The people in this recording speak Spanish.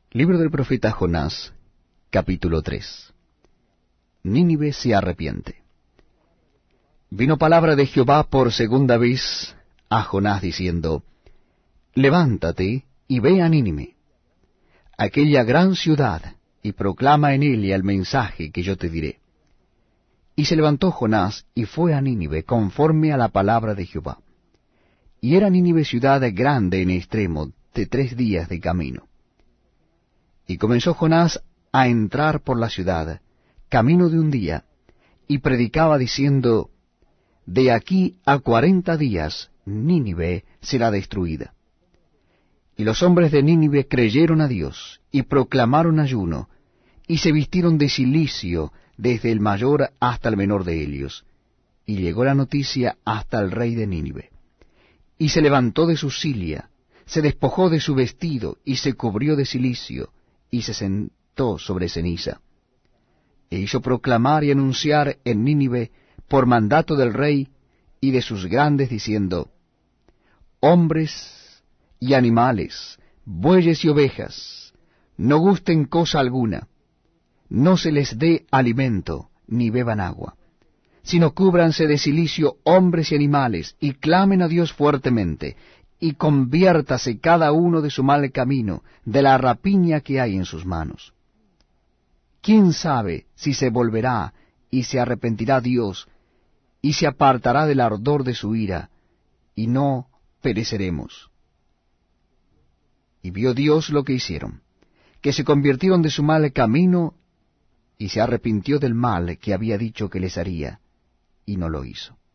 Libro del profeta Jonás, capítulo 3. Nínive se arrepiente. Vino palabra de Jehová por segunda vez a Jonás diciendo, Levántate y ve a Nínive, aquella gran ciudad, y proclama en ella el mensaje que yo te diré. Y se levantó Jonás y fue a Nínive conforme a la palabra de Jehová. Y era Nínive ciudad grande en extremo, de 3 días de camino. Y comenzó Jonás a entrar por la ciudad, camino de 1 día, y predicaba diciendo, De aquí a 40 días Nínive será destruida. Y los hombres de Nínive creyeron a Dios, y proclamaron ayuno, y se vistieron de cilicio desde el mayor hasta el menor de ellos. Y llegó la noticia hasta el rey de Nínive. Y se levantó de su silla, se despojó de su vestido, y se cubrió de cilicio, y se sentó sobre ceniza. E hizo proclamar y anunciar en Nínive, por mandato del rey y de sus grandes, diciendo, Hombres y animales, bueyes y ovejas, no gusten cosa alguna, no se les dé alimento, ni beban agua, sino cúbranse de cilicio hombres y animales, y clamen a Dios fuertemente, y conviértase cada uno de su mal camino, de la rapiña que hay en sus manos. ¿Quién sabe si se volverá y se arrepentirá Dios, y se apartará del ardor de su ira, y no pereceremos? Y vio Dios lo que hicieron, que se convirtieron de su mal camino, y se arrepintió del mal que había dicho que les haría, y no lo hizo.